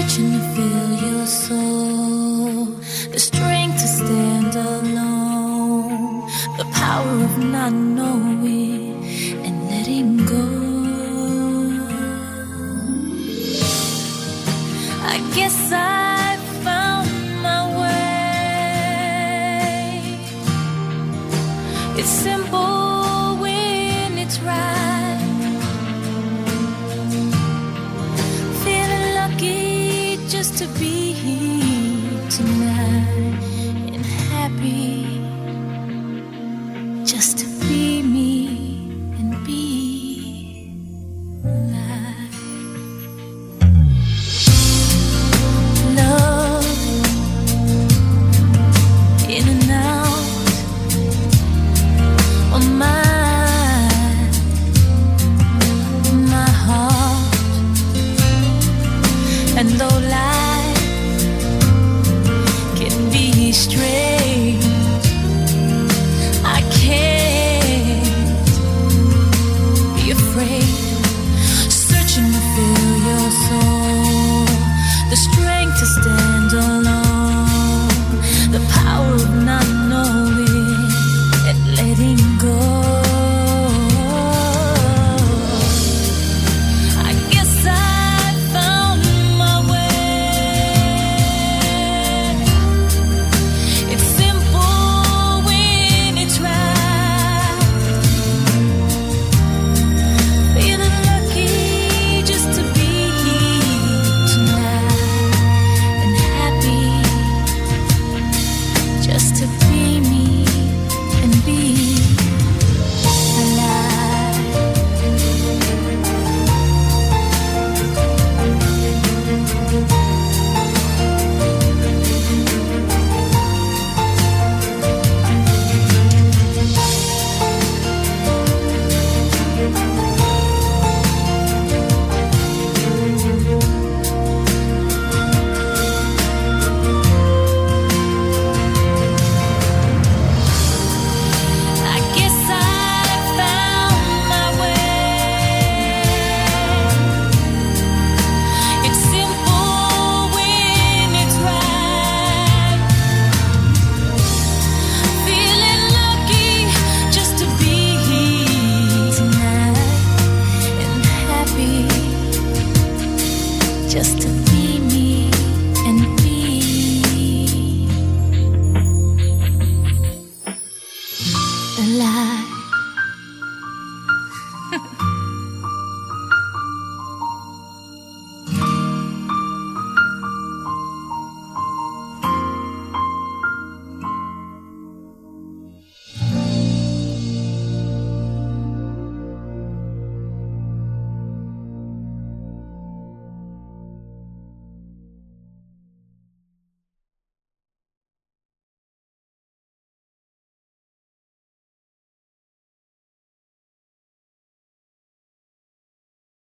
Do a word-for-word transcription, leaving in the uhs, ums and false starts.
searching to fill your soul, the strength to stand alone, the power of not knowing and letting go. I guess I found my way. It's simple when it's right. Feeling lucky just to be here tonight, and happy just to be me and be alive. Love in and out of my, my heart. And though life can be strange,